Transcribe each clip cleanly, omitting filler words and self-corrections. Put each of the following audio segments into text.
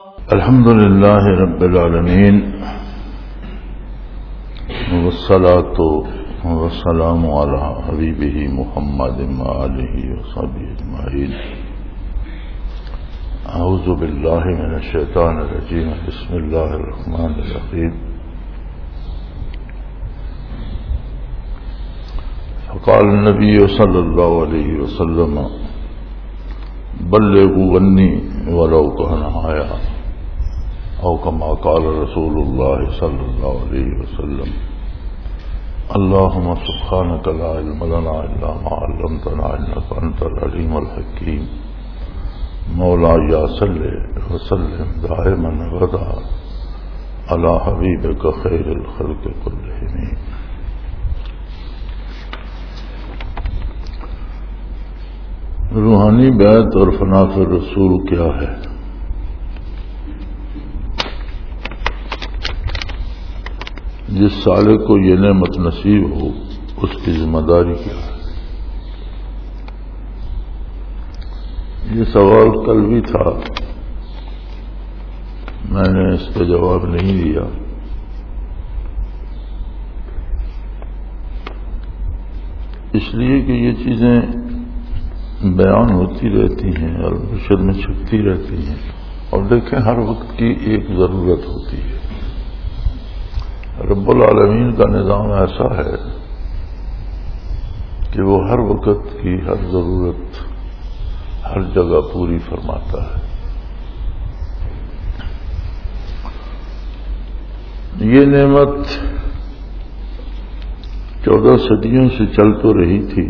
الحمد للہ رب العالمین والصلاة والسلام علی حبیبہ محمد وآلہ وصحبہ اجمعین. اعوذ باللہ من الشیطان الرجیم. بسم اللہ الرحمن الرحیم. فقال النبی صلی اللہ علیہ وسلم بلغوا عنی ولو کان آیا او کما قال رسول اللہ صلی اللہ علیہ وسلم. اللہم سبحانک لا علم لنا الا ما علمتنا انک انت العلیم الحکیم. مولایا صلی وسلم دائما غدا علی حبیبک خیر الخلق کلہم. روحانی بیعت اور فنا فی الرسول کیا ہے؟ جس سالک کو یہ نعمت نصیب ہو اس کی ذمہ داری کیا ہے؟ یہ سوال کل بھی تھا، میں نے اس کا جواب نہیں دیا. اس لیے کہ یہ چیزیں بیان ہوتی رہتی ہیں اور نشر میں چھپتی رہتی ہیں، اور دیکھیں ہر وقت کی ایک ضرورت ہوتی ہے. رب العالمین کا نظام ایسا ہے کہ وہ ہر وقت کی ہر ضرورت ہر جگہ پوری فرماتا ہے. یہ نعمت 14 صدیوں سے چل تو رہی تھی.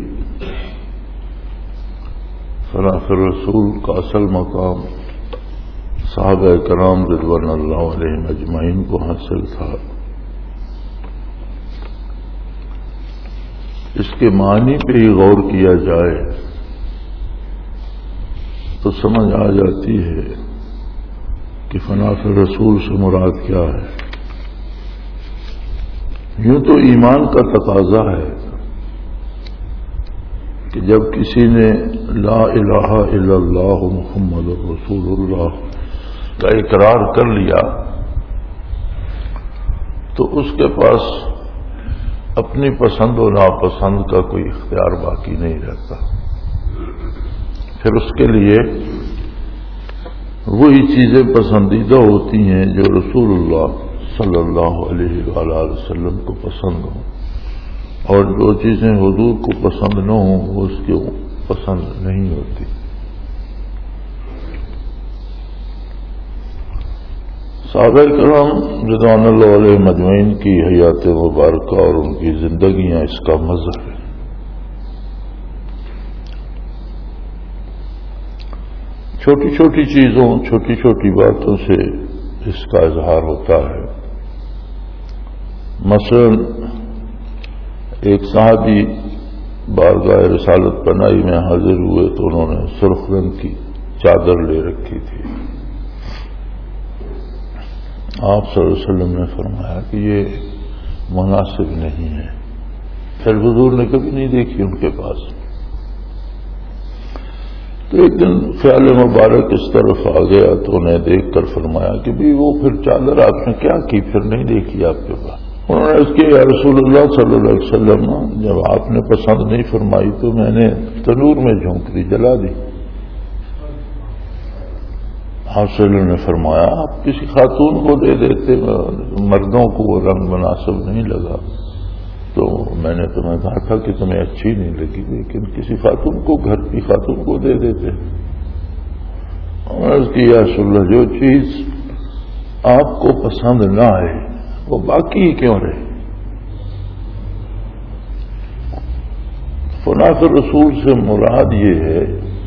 فنا فی الرسول کا اصل مقام صحابہ کرام رضوان اللہ علیہم اجمعین کو حاصل تھا. اس کے معنی پہ ہی غور کیا جائے تو سمجھ آ جاتی ہے کہ فنا فی الرسول سے مراد کیا ہے. یوں تو ایمان کا تقاضا ہے کہ جب کسی نے لا الہ الا اللہ محمد رسول اللہ کا اقرار کر لیا تو اس کے پاس اپنی پسند و ناپسند کا کوئی اختیار باقی نہیں رہتا. پھر اس کے لیے وہی چیزیں پسندیدہ ہوتی ہیں جو رسول اللہ صلی اللہ علیہ وآلہ وسلم کو پسند ہوں، اور جو چیزیں حضور کو پسند نہ ہوں وہ اس کو پسند نہیں ہوتی. صحابہ کرام رضوان اللہ علیہ مجمعین کی حیات مبارکہ اور ان کی زندگیاں اس کا مظہر ہے. چھوٹی چھوٹی چیزوں چھوٹی چھوٹی باتوں سے اس کا اظہار ہوتا ہے. مثلا ایک صحابی بارگاہ رسالت پناہی میں حاضر ہوئے تو انہوں نے سرخ رنگ کی چادر لے رکھی تھی. آپ صلی اللہ علیہ وسلم نے فرمایا کہ یہ مناسب نہیں ہے. پھر حضور نے کبھی نہیں دیکھی ان کے پاس. تو ایک دن خیال مبارک اس طرف آ گیا تو انہیں دیکھ کر فرمایا کہ بھی وہ پھر چادر آپ نے کیا کی، پھر نہیں دیکھی آپ کے پاس. انہوں نے اس کے یا رسول اللہ صلی اللہ علیہ وسلم جب آپ نے پسند نہیں فرمائی تو میں نے تنور میں جھونک دی، جلا دی. آپ صلی اللہ علیہ وسلم نے فرمایا آپ کسی خاتون کو دے دیتے، مردوں کو وہ رنگ مناسب نہیں لگا تو میں نے تمہیں کہا تھا کہ تمہیں اچھی نہیں لگی، لیکن کسی خاتون کو گھر کی خاتون کو دے دیتے. عرض کی یا رسول اللہ جو چیز آپ کو پسند نہ آئے وہ باقی ہی کیوں رہے؟ فنا فی الرسول سے مراد یہ ہے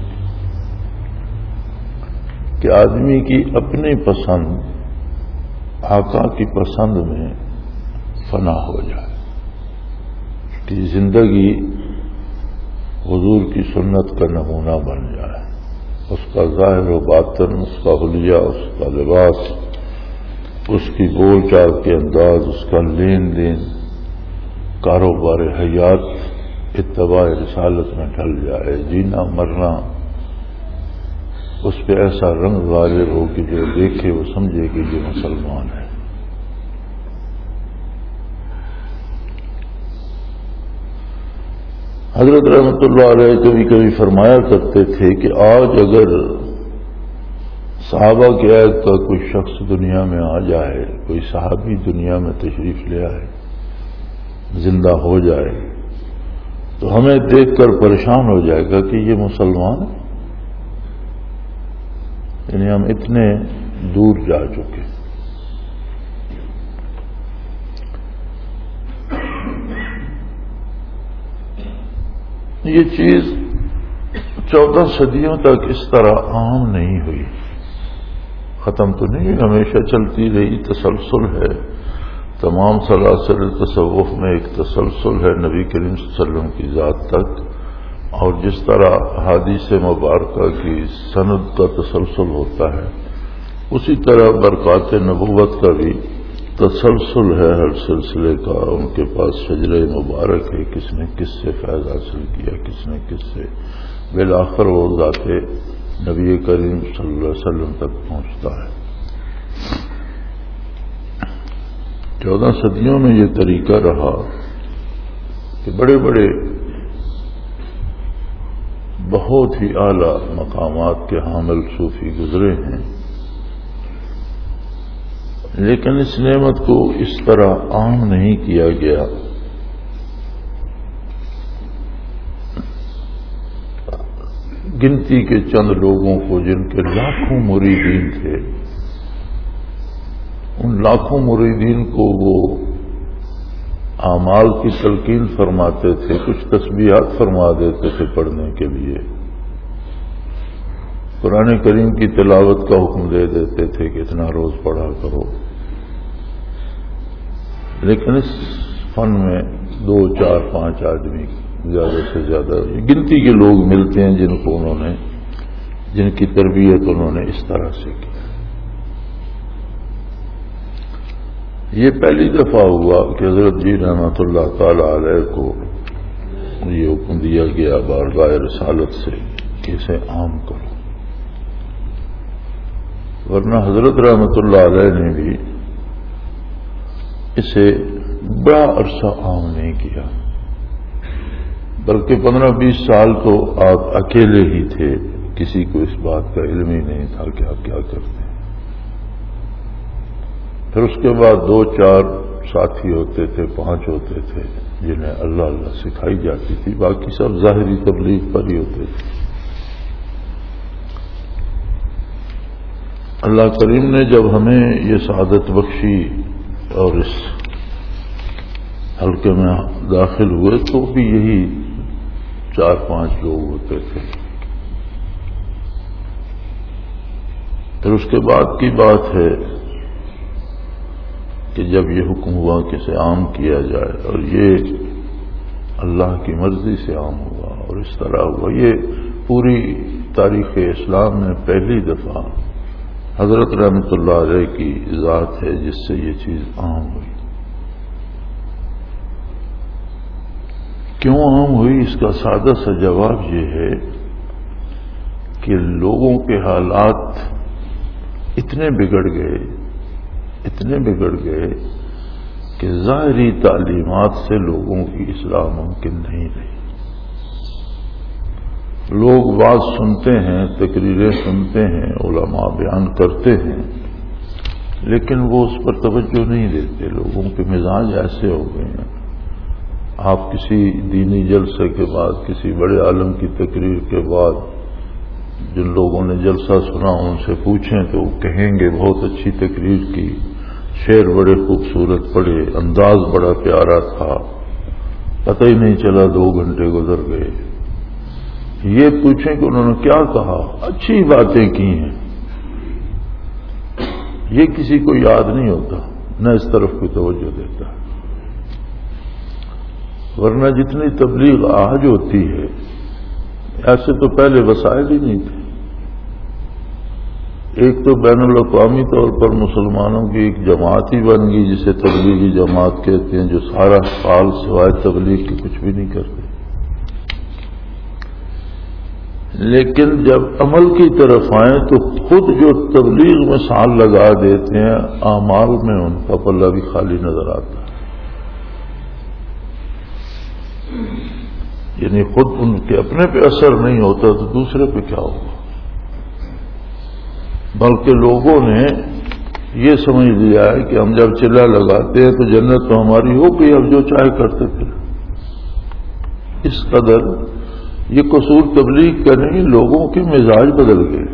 کہ آدمی کی اپنی پسند آقا کی پسند میں فنا ہو جائے، کہ زندگی حضور کی سنت کا نمونہ بن جائے. اس کا ظاہر و باطن، اس کا حلیہ، اس کا لباس، اس کی بول چال کے انداز، اس کا لین دین، کاروبار حیات اتباع رسالت میں ڈھل جائے. جینا مرنا اس پہ ایسا رنگ غالب ہو کہ جو دیکھے وہ سمجھے کہ یہ مسلمان ہے. حضرت رحمۃ اللہ علیہ کبھی کبھی فرمایا کرتے تھے کہ آج اگر صحابہ کے عہد کا کوئی شخص دنیا میں آ جائے، کوئی صحابی دنیا میں تشریف لے آئے، زندہ ہو جائے، تو ہمیں دیکھ کر پریشان ہو جائے گا کہ یہ مسلمان ہے. یعنی ہم اتنے دور جا چکے. یہ چیز 14 صدیوں تک اس طرح عام نہیں ہوئی، ختم تو نہیں، ہمیشہ چلتی رہی، تسلسل ہے. تمام سلاسل تصوف میں ایک تسلسل ہے نبی کریم صلی اللہ علیہ وسلم کی ذات تک، اور جس طرح حدیث مبارکہ کی سند کا تسلسل ہوتا ہے اسی طرح برکات نبوت کا بھی تسلسل ہے ہر سلسلے کا. ان کے پاس شجرہ مبارک ہے، کس نے کس سے فیض حاصل کیا، کس نے کس سے، بالآخر وہ ذات نبی کریم صلی اللہ علیہ وسلم تک پہنچتا ہے. 14 صدیوں میں یہ طریقہ رہا کہ بڑے بڑے بہت ہی اعلیٰ مقامات کے حامل صوفی گزرے ہیں، لیکن اس نعمت کو اس طرح عام نہیں کیا گیا. گنتی کے چند لوگوں کو، جن کے لاکھوں مریدین تھے، ان لاکھوں مریدین کو وہ اعمال کی تلقین فرماتے تھے، کچھ تسبیحات فرما دیتے تھے پڑھنے کے لیے، قرآن کریم کی تلاوت کا حکم دے دیتے تھے کہ اتنا روز پڑھا کرو. لیکن اس فن میں 2 4 5 آدمی زیادہ سے زیادہ گنتی کے لوگ ملتے ہیں جن کی تربیت انہوں نے اس طرح سے کی. یہ پہلی دفعہ ہوا کہ حضرت جی رحمۃ اللہ تعالی علیہ کو یہ حکم دیا گیا بارگاہ رسالت سے کہ اسے عام کرو، ورنہ حضرت رحمۃ اللہ علیہ نے بھی اسے بڑا عرصہ عام نہیں کیا، بلکہ 15-20 سال تو آپ اکیلے ہی تھے، کسی کو اس بات کا علم ہی نہیں تھا کہ آپ کیا کرتے ہیں. پھر اس کے بعد 2-4 ساتھی ہوتے تھے، 5 ہوتے تھے جنہیں اللہ اللہ سکھائی جاتی تھی، باقی سب ظاہری تبلیغ پر ہی ہوتے تھے. اللہ کریم نے جب ہمیں یہ سعادت بخشی اور اس حلقے میں داخل ہوئے تو بھی یہی 4-5 لوگ ہوتے تھے. پھر اس کے بعد کی بات ہے کہ جب یہ حکم ہوا کہ اسے عام کیا جائے، اور یہ اللہ کی مرضی سے عام ہوا اور اس طرح ہوا. یہ پوری تاریخ اسلام میں پہلی دفعہ حضرت رحمۃ اللہ علیہ کی ذات ہے جس سے یہ چیز عام ہوئی. کیوں عام ہوئی؟ اس کا سادہ سا جواب یہ ہے کہ لوگوں کے حالات اتنے بگڑ گئے کہ ظاہری تعلیمات سے لوگوں کی اصلاح ممکن نہیں رہی. لوگ بات سنتے ہیں، تقریریں سنتے ہیں، علماء بیان کرتے ہیں، لیکن وہ اس پر توجہ نہیں دیتے. لوگوں کے مزاج ایسے ہو گئے ہیں، آپ کسی دینی جلسے کے بعد، کسی بڑے عالم کی تقریر کے بعد جن لوگوں نے جلسہ سنا ان سے پوچھیں تو وہ کہیں گے بہت اچھی تقریر کی، شعر بڑے خوبصورت پڑھے، انداز بڑا پیارا تھا، پتہ ہی نہیں چلا 2 گھنٹے گزر گئے. یہ پوچھیں کہ انہوں نے کیا کہا، اچھی باتیں کی ہیں، یہ کسی کو یاد نہیں ہوتا، نہ اس طرف کوئی توجہ دیتا. ورنہ جتنی تبلیغ آج ہوتی ہے ایسے تو پہلے وسائل ہی نہیں تھے. ایک تو بین الاقوامی طور پر مسلمانوں کی ایک جماعت ہی بن گئی جسے تبلیغی جماعت کہتے ہیں، جو سارا سال سوائے تبلیغ کے کچھ بھی نہیں کرتے. لیکن جب عمل کی طرف آئیں تو خود جو تبلیغ میں سال لگا دیتے ہیں اعمال میں ان کا پلہ بھی خالی نظر آتا ہے. یعنی خود ان کے اپنے پہ اثر نہیں ہوتا تو دوسرے پہ کیا ہوگا. بلکہ لوگوں نے یہ سمجھ لیا ہے کہ ہم جب چلا لگاتے ہیں تو جنت تو ہماری ہو گئی، اب جو چاہے کرتے تھے. اس قدر یہ قصور تبلیغ کا نہیں، لوگوں کے مزاج بدل گئے.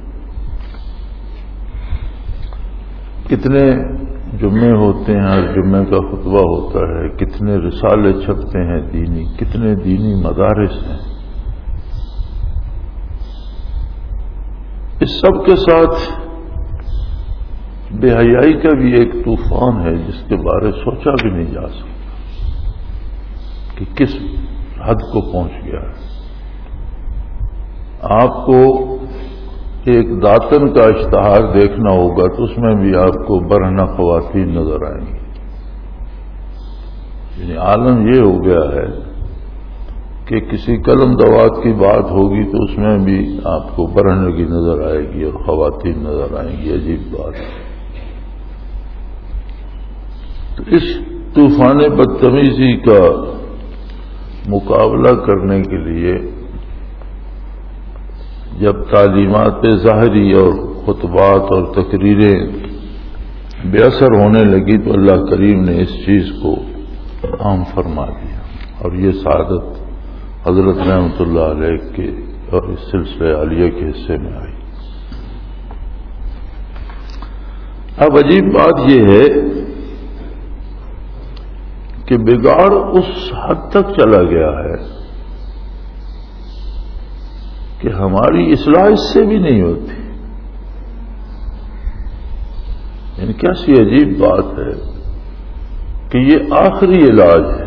کتنے جمعے ہوتے ہیں، ہر جمعے کا خطبہ ہوتا ہے، کتنے رسالے چھپتے ہیں دینی، کتنے دینی مدارس ہیں. اس سب کے ساتھ بے حیائی کا بھی ایک طوفان ہے جس کے بارے سوچا بھی نہیں جا سکتا کہ کس حد کو پہنچ گیا ہے. آپ کو ایک داتن کا اشتہار دیکھنا ہوگا تو اس میں بھی آپ کو برہنہ خواتین نظر آئیں گی. یعنی عالم یہ ہو گیا ہے کہ کسی قلم دوات کی بات ہوگی تو اس میں بھی آپ کو برہنگی نظر آئے گی اور خواتین نظر آئیں گی. عجیب بات ہے. تو اس طوفان بدتمیزی کا مقابلہ کرنے کے لیے جب تعلیمات ظاہری اور خطبات اور تقریریں بے اثر ہونے لگی تو اللہ کریم نے اس چیز کو عام فرما دیا اور یہ سعادت حضرت رحمۃ اللہ علیہ کے اور اس سلسلہ عالیہ کے حصے میں آئی. اب عجیب بات یہ ہے کہ بگاڑ اس حد تک چلا گیا ہے کہ ہماری اصلاح اس سے بھی نہیں ہوتی. یعنی کیسی عجیب بات ہے کہ یہ آخری علاج ہے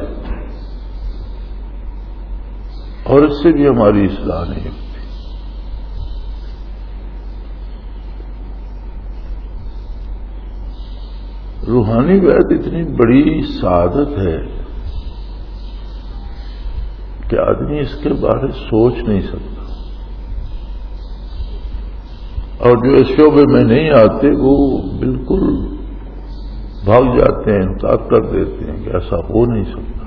اور اس سے بھی ہماری اصلاح نہیں ہوتی. روحانی بیعت اتنی بڑی سعادت ہے کہ آدمی اس کے بارے سوچ نہیں سکتا. اور جو اس شعبے میں نہیں آتے وہ بالکل بھاگ جاتے ہیں، انکار کر دیتے ہیں کہ ایسا ہو نہیں سکتا.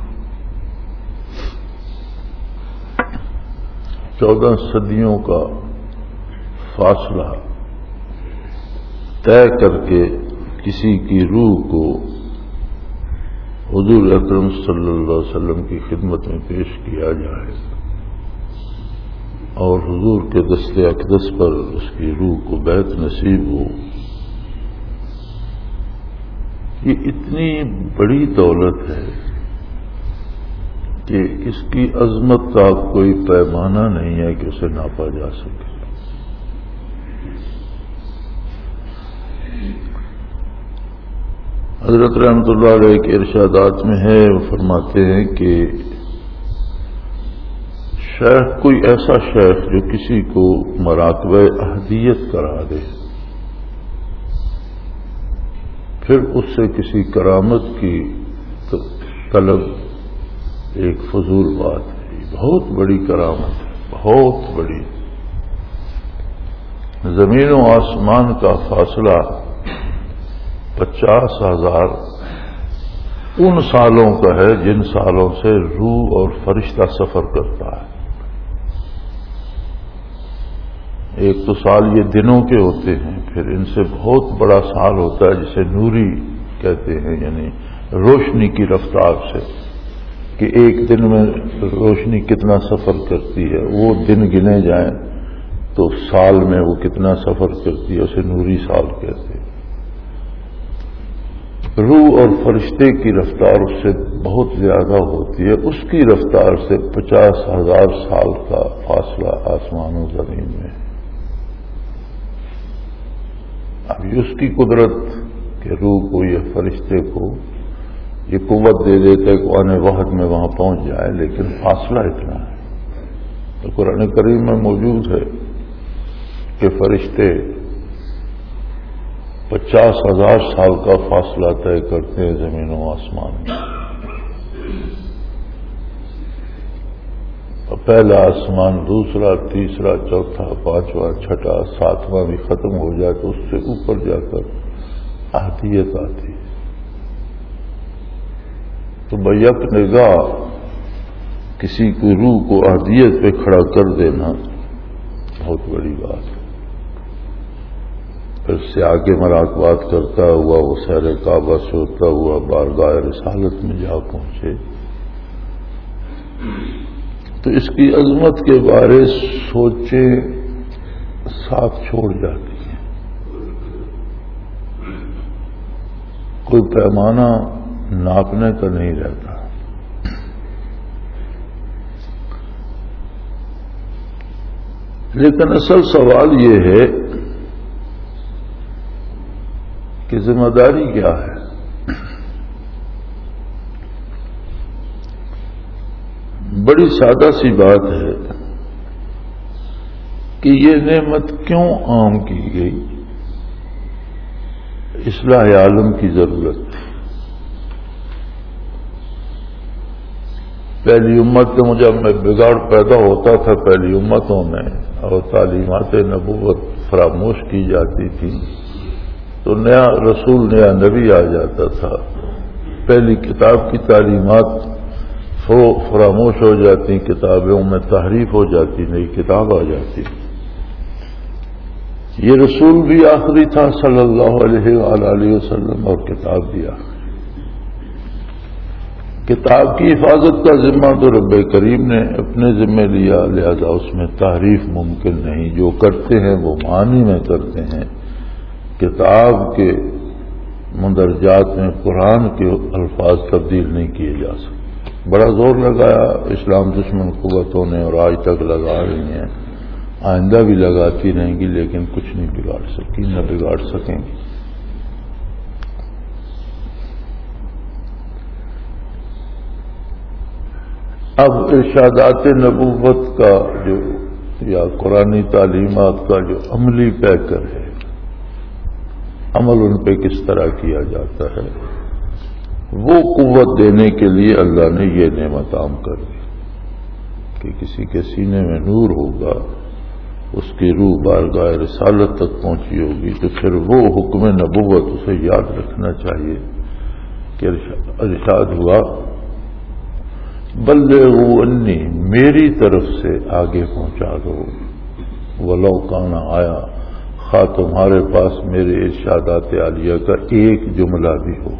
14 صدیوں کا فاصلہ طے کر کے کسی کی روح کو حضور اکرم صلی اللہ علیہ وسلم کی خدمت میں پیش کیا جائے اور حضور کے دست اقدس پر اس کی روح کو بیعت نصیب ہو، یہ اتنی بڑی دولت ہے کہ اس کی عظمت کا کوئی پیمانہ نہیں ہے کہ اسے ناپا جا سکے. حضرت رحمۃ اللہ علیہ کے ارشادات میں ہے، وہ فرماتے ہیں کہ شیخ کوئی ایسا شیخ جو کسی کو مراقبہ احدیت کرا دے پھر اس سے کسی کرامت کی طلب ایک فضول بات ہے. بہت بڑی کرامت ہے، بہت بڑی. زمین و آسمان کا فاصلہ 50,000 ان سالوں کا ہے جن سالوں سے روح اور فرشتہ سفر کرتا ہے. ایک تو سال یہ دنوں کے ہوتے ہیں، پھر ان سے بہت بڑا سال ہوتا ہے جسے نوری کہتے ہیں، یعنی روشنی کی رفتار سے کہ ایک دن میں روشنی کتنا سفر کرتی ہے، وہ دن گنے جائیں تو سال میں وہ کتنا سفر کرتی ہے، اسے نوری سال کہتے ہیں. روح اور فرشتے کی رفتار اس سے بہت زیادہ ہوتی ہے. اس کی رفتار سے 50,000 سال کا فاصلہ آسمان و زمین میں. اب اس کی قدرت کہ روح کو یا فرشتے کو یہ قوت دے دیتا ہے کہ آنے وقت میں وہاں پہنچ جائے، لیکن فاصلہ اتنا ہے. تو قرآن کریم میں موجود ہے کہ فرشتے 50,000 سال کا فاصلہ طے کرتے ہیں زمین و آسمان میں. اب پہلا آسمان، دوسرا، تیسرا، چوتھا، پانچواں، چھٹا، ساتواں بھی ختم ہو جائے تو اس سے اوپر جا کر احدیت آتی ہے۔ تو بیک نگاہ کسی کی روح کو احدیت پہ کھڑا کر دینا بہت بڑی بات ہے۔ پھر سے آگے مراقبات کرتا ہوا وہ سیر کعبہ سے ہوتا ہوا بارگاہ رسالت میں جا پہنچے تو اس کی عظمت کے بارے سوچیں ساتھ چھوڑ جاتی ہیں۔ کوئی پیمانہ ناپنے کا نہیں رہتا۔ لیکن اصل سوال یہ ہے کہ ذمہ داری کیا ہے؟ بڑی سادہ سی بات ہے کہ یہ نعمت کیوں عام کی گئی؟ اصلاح عالم کی ضرورت تھی۔ پہلی امت میں جب بگاڑ پیدا ہوتا تھا پہلی امتوں میں اور تعلیمات نبوت فراموش کی جاتی تھی تو نیا رسول نیا نبی آ جاتا تھا، پہلی کتاب کی تعلیمات فراموش ہو جاتی، کتابوں میں تحریف ہو جاتی، نئی کتاب آ جاتی۔ یہ رسول بھی آخری تھا صلی اللہ علیہ وآلہ وسلم اور کتاب بھی آخری۔ کتاب کی حفاظت کا ذمہ تو رب کریم نے اپنے ذمہ لیا، لہذا اس میں تحریف ممکن نہیں۔ جو کرتے ہیں وہ معنی میں کرتے ہیں۔ کتاب کے مندرجات میں قرآن کے الفاظ تبدیل نہیں کیے جا سکتے۔ بڑا زور لگایا اسلام دشمن قوتوں نے اور آج تک لگا رہی ہیں، آئندہ بھی لگاتی رہیں گی، لیکن کچھ نہیں بگاڑ سکی، نہ بگاڑ سکیں گی۔ اب ارشادات نبوت کا جو یا قرآنی تعلیمات کا جو عملی پیکر ہے، عمل ان پہ کس طرح کیا جاتا ہے، وہ قوت دینے کے لیے اللہ نے یہ نعمت عام کر دی کہ کسی کے سینے میں نور ہوگا، اس کی روح بارگاہ رسالت تک پہنچی ہوگی تو پھر وہ حکم نبوت اسے یاد رکھنا چاہیے کہ ارشاد ہوا بلغوا انی، میری طرف سے آگے پہنچا دو، ولو کان آیا، خواہ تمہارے پاس میرے ارشادات عالیہ کا ایک جملہ بھی ہو۔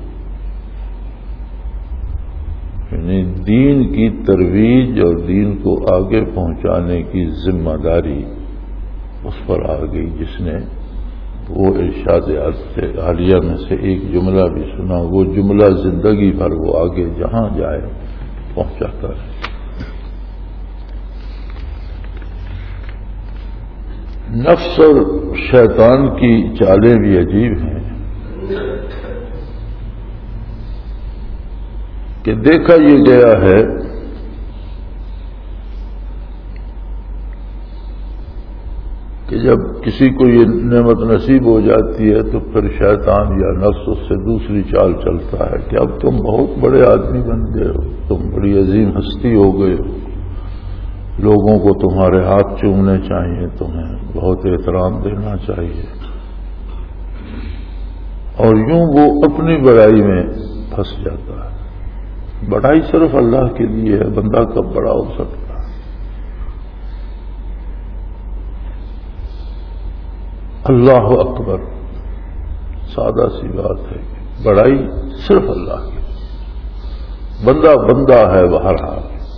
یعنی دین کی ترویج اور دین کو آگے پہنچانے کی ذمہ داری اس پر آ گئی جس نے وہ ارشاد عالیہ میں سے ایک جملہ بھی سنا، وہ جملہ زندگی بھر وہ آگے جہاں جائے پہنچاتا ہے۔ نفس اور شیطان کی چالیں بھی عجیب ہیں کہ دیکھا یہ گیا ہے کہ جب کسی کو یہ نعمت نصیب ہو جاتی ہے تو پھر شیطان یا نفس اس سے دوسری چال چلتا ہے کہ اب تم بہت بڑے آدمی بن گئے ہو، تم بڑی عظیم ہستی ہو گئے ہو، لوگوں کو تمہارے ہاتھ چومنے چاہیے، تمہیں بہت احترام دینا چاہیے، اور یوں وہ اپنی بڑائی میں پھنس جاتا ہے۔ بڑائی صرف اللہ کے لیے ہے، بندہ کب بڑا ہو سکتا ہے؟ اللہ اکبر، سادہ سی بات ہے، بڑائی صرف اللہ کی، بندہ بندہ ہے بہرحال۔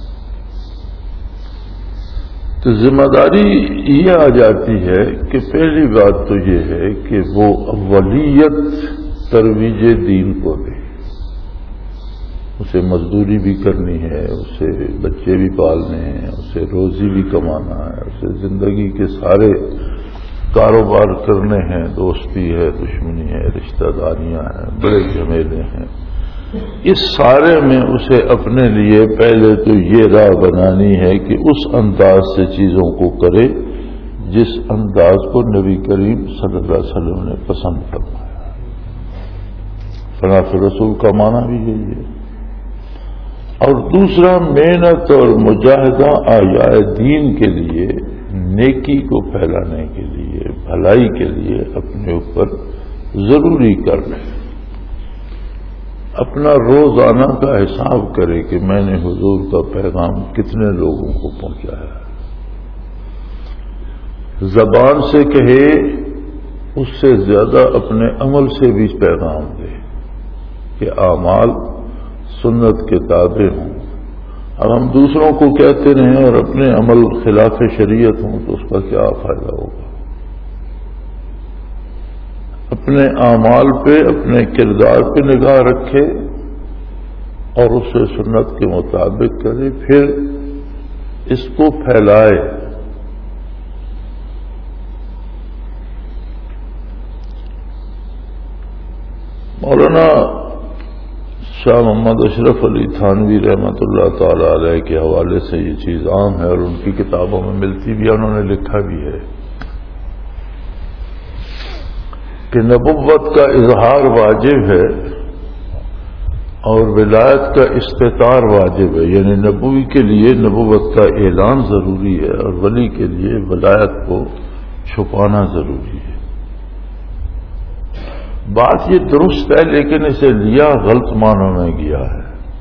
تو ذمہ داری یہ آ جاتی ہے کہ پہلی بات تو یہ ہے کہ وہ اولیت ترویج دین کو دے، اسے مزدوری بھی کرنی ہے، اسے بچے بھی پالنے ہیں، اسے روزی بھی کمانا ہے، اسے زندگی کے سارے کاروبار کرنے ہیں، دوستی ہے، دشمنی ہے، رشتہ داریاں ہیں، بڑے جھمیلے ہیں، اس سارے میں اسے اپنے لیے پہلے تو یہ راہ بنانی ہے کہ اس انداز سے چیزوں کو کرے جس انداز کو نبی کریم صلی اللہ علیہ وسلم نے پسند فرمایا۔ فلاح رسول کا معنی بھی یہی ہے۔ اور دوسرا محنت اور مجاہدہ اعیاء دین کے لیے، نیکی کو پھیلانے کے لیے، بھلائی کے لیے اپنے اوپر ضروری کر لیں، اپنا روزانہ کا حساب کرے کہ میں نے حضور کا پیغام کتنے لوگوں کو پہنچایا ہے۔ زبان سے کہے اس سے زیادہ اپنے عمل سے بھی پیغام دے کہ اعمال سنت کے تابع ہوں۔ اب ہم دوسروں کو کہتے رہیں اور اپنے عمل خلاف شریعت ہوں تو اس کا کیا فائدہ ہوگا؟ اپنے اعمال پہ، اپنے کردار پہ نگاہ رکھے اور اسے سنت کے مطابق کرے، پھر اس کو پھیلائے۔ مولانا شاہ محمد اشرف علی تھانوی رحمۃ اللہ تعالی علیہ کے حوالے سے یہ چیز عام ہے اور ان کی کتابوں میں ملتی بھی ہے، انہوں نے لکھا بھی ہے کہ نبوت کا اظہار واجب ہے اور ولایت کا استتار واجب ہے، یعنی نبوی کے لیے نبوت کا اعلان ضروری ہے اور ولی کے لیے ولایت کو چھپانا ضروری ہے۔ بات یہ درست ہے لیکن اسے لیا غلط معنوں میں گیا ہے۔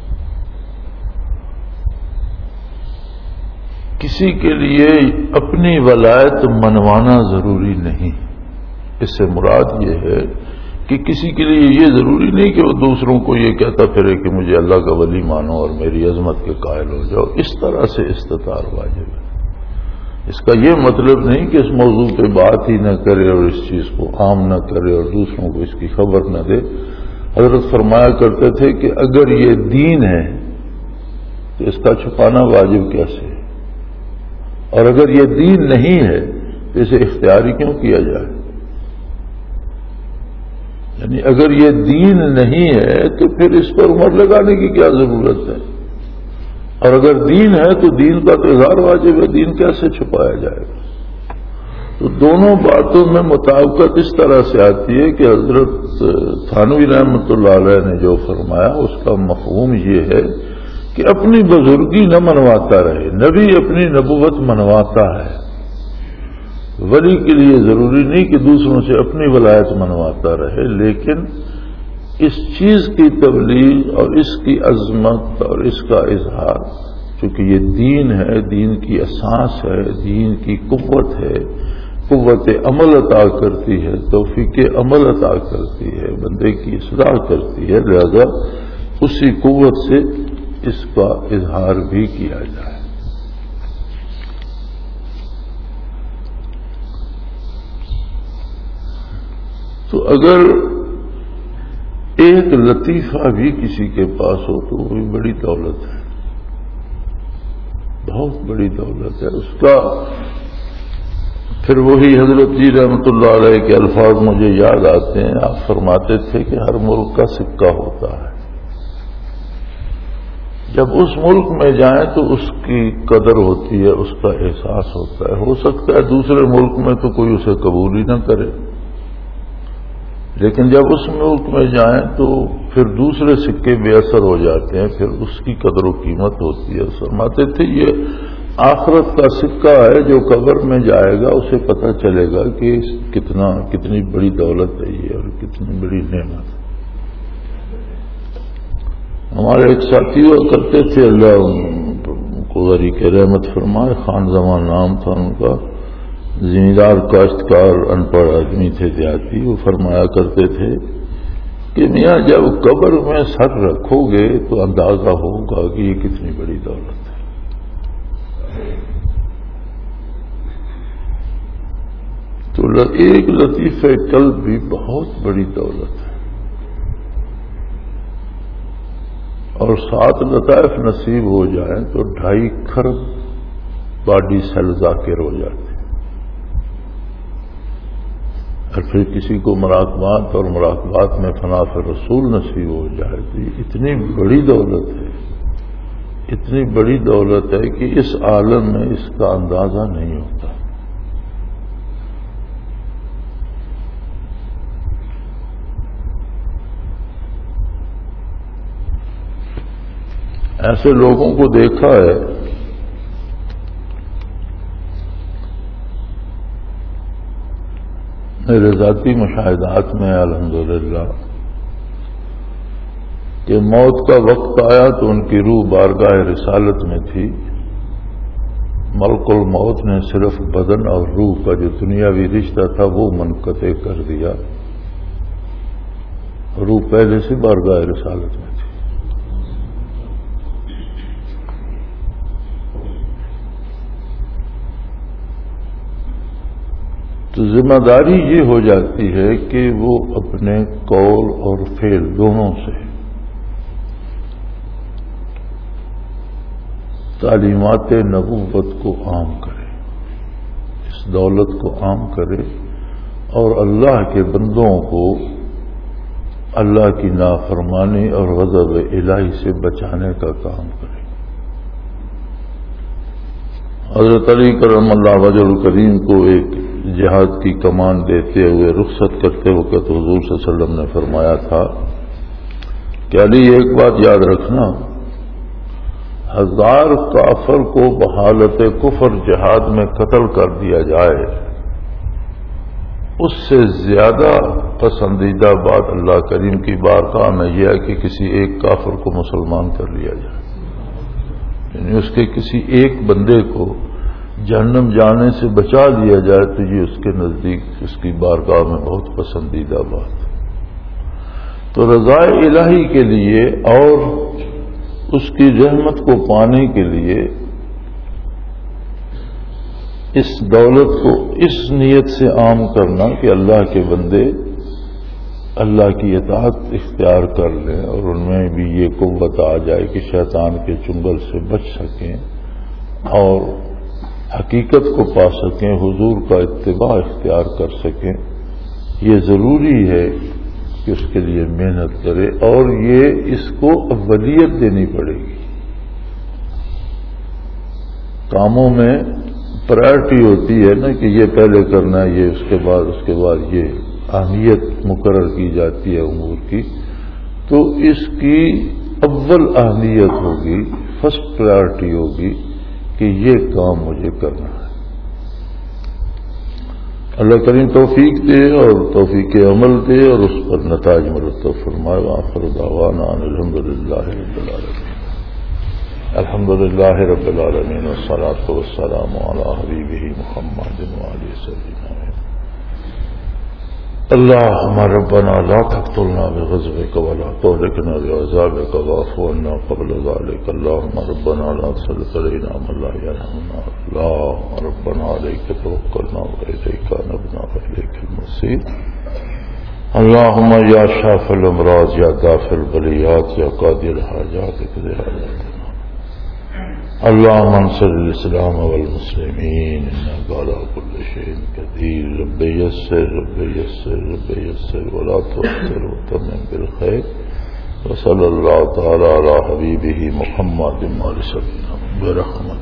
کسی کے لیے اپنی ولایت منوانا ضروری نہیں، اس سے مراد یہ ہے کہ کسی کے لیے یہ ضروری نہیں کہ وہ دوسروں کو یہ کہتا پھرے کہ مجھے اللہ کا ولی مانو اور میری عظمت کے قائل ہو جاؤ، اس طرح سے استطاعت واجب ہے۔ اس کا یہ مطلب نہیں کہ اس موضوع پہ بات ہی نہ کرے اور اس چیز کو عام نہ کرے اور دوسروں کو اس کی خبر نہ دے۔ حضرت فرمایا کرتے تھے کہ اگر یہ دین ہے تو اس کا چھپانا واجب کیسے ہے، اور اگر یہ دین نہیں ہے تو اسے اختیاری کیوں کیا جائے؟ یعنی اگر یہ دین نہیں ہے تو پھر اس پر عمر لگانے کی کیا ضرورت ہے، اور اگر دین ہے تو دین کا تو اظہار واجب ہے، دین کیسے چھپایا جائے گا؟ تو دونوں باتوں میں مطابقت اس طرح سے آتی ہے کہ حضرت تھانوی رحمۃ اللہ علیہ نے جو فرمایا اس کا مفہوم یہ ہے کہ اپنی بزرگی نہ منواتا رہے، نبی اپنی نبوت منواتا ہے، ولی کے لیے ضروری نہیں کہ دوسروں سے اپنی ولایت منواتا رہے، لیکن اس چیز کی تبلیغ اور اس کی عظمت اور اس کا اظہار، چونکہ یہ دین ہے، دین کی اساس ہے، دین کی قوت ہے، قوت عمل عطا کرتی ہے، توفیق عمل عطا کرتی ہے، بندے کی اصلاح کرتی ہے، لہذا اسی قوت سے اس کا اظہار بھی کیا جائے۔ تو اگر ایک لطیفہ بھی کسی کے پاس ہو تو وہ بھی بڑی دولت ہے، بہت بڑی دولت ہے۔ اس کا پھر وہی حضرت جی رحمۃ اللہ علیہ کے الفاظ مجھے یاد آتے ہیں، آپ فرماتے تھے کہ ہر ملک کا سکہ ہوتا ہے، جب اس ملک میں جائیں تو اس کی قدر ہوتی ہے، اس کا احساس ہوتا ہے۔ ہو سکتا ہے دوسرے ملک میں تو کوئی اسے قبول ہی نہ کرے، لیکن جب اس ملک میں جائیں تو پھر دوسرے سکے بے اثر ہو جاتے ہیں، پھر اس کی قدر و قیمت ہوتی ہے۔ فرماتے تھے یہ آخرت کا سکہ ہے، جو قبر میں جائے گا اسے پتہ چلے گا کہ کتنی بڑی دولت ہے یہ اور کتنی بڑی نعمت ہے۔ ہمارے ایک ساتھی ہوا کرتے تھے، اللہ کو غری کے رحمت فرمائے، خان زمان نام تھا ان کا، زمیندار کاشتکار ان پڑھ آدمی تھے دیہاتی۔ وہ فرمایا کرتے تھے کہ میاں جب قبر میں سر رکھو گے تو اندازہ ہوگا کہ یہ کتنی بڑی دولت ہے۔ تو ایک لطیفہ قلب بھی بہت بڑی دولت ہے، اور 7 لطائف نصیب ہو جائیں تو 2.5 کھرب باڈی سیل ذاکر ہو جاتے ہیں، اور پھر کسی کو مراقبات اور مراقبات میں فنا فی رسول نصیب ہو جائے تو یہ اتنی بڑی دولت ہے، اتنی بڑی دولت ہے کہ اس عالم میں اس کا اندازہ نہیں ہوتا۔ ایسے لوگوں کو دیکھا ہے میرے ذاتی مشاہدات میں الحمدللہ کہ موت کا وقت آیا تو ان کی روح بارگاہ رسالت میں تھی، ملک الموت نے صرف بدن اور روح کا جو دنیاوی رشتہ تھا وہ منقطع کر دیا، روح پہلے سے بارگاہ رسالت میں تھی۔ تو ذمہ داری یہ ہو جاتی ہے کہ وہ اپنے قول اور فعل دونوں سے تعلیمات نبوت کو عام کرے، اس دولت کو عام کرے اور اللہ کے بندوں کو اللہ کی نافرمانی اور غضب الہی سے بچانے کا کام کرے۔ حضرت علی کرم اللہ وجہ الکریم کو ایک جہاد کی کمان دیتے ہوئے رخصت کرتے وقت حضور صلی اللہ علیہ وسلم نے فرمایا تھا کہ علی ایک بات یاد رکھنا، 1000 کافر کو بحالت کفر جہاد میں قتل کر دیا جائے، اس سے زیادہ پسندیدہ بات اللہ کریم کی بارگاہ میں یہ ہے کہ کسی ایک کافر کو مسلمان کر لیا جائے، یعنی اس کے کسی ایک بندے کو جہنم جانے سے بچا لیا جائے تو یہ اس کے نزدیک اس کی بارگاہ میں بہت پسندیدہ بات ہے۔ تو رضا الہی کے لیے اور اس کی رحمت کو پانے کے لیے اس دولت کو اس نیت سے عام کرنا کہ اللہ کے بندے اللہ کی اطاعت اختیار کر لیں اور ان میں بھی یہ قوت آ جائے کہ شیطان کے چنگل سے بچ سکیں اور حقیقت کو پا سکیں، حضور کا اتباع اختیار کر سکیں، یہ ضروری ہے کہ اس کے لیے محنت کرے اور یہ اس کو اولیت دینی پڑے گی۔ کاموں میں پرائرٹی ہوتی ہے نا کہ یہ پہلے کرنا ہے، یہ اس کے بعد یہ اہمیت مقرر کی جاتی ہے امور کی، تو اس کی اول اہمیت ہوگی، فرسٹ پرائرٹی ہوگی کہ یہ کام مجھے کرنا ہے۔ اللہ کریم توفیق دے اور توفیق عمل دے اور اس پر نتائج مرتب فرمائے۔ آخر دعوانا ان الحمدللہ رب العالمین، الحمدللہ رب العالمین، والصلاۃ والسلام علی حبیبہ محمد وآلہ وسلم۔ اللهم ربنا لا تقتلنا بغضبك ولا تهلكنا بعذابك واعف عنا قبل ذلك، اللهم ربنا لا تسلط علينا من لا يرحمنا، اللهم ربنا عليك توكلنا وإليك أنبنا وإليك المصير، اللهم يا شافي الأمراض يا دافع البليات يا قاضي الحاجات اقض حاجاتنا، اللهم انصر الإسلام والمسلمين إنك على كل شيء قدير، رب يسر رب يسر رب يسر ولا تؤثر وتمم بالخير، وصلى الله تعالى على حبيبه محمد وآله وسلم برحمته۔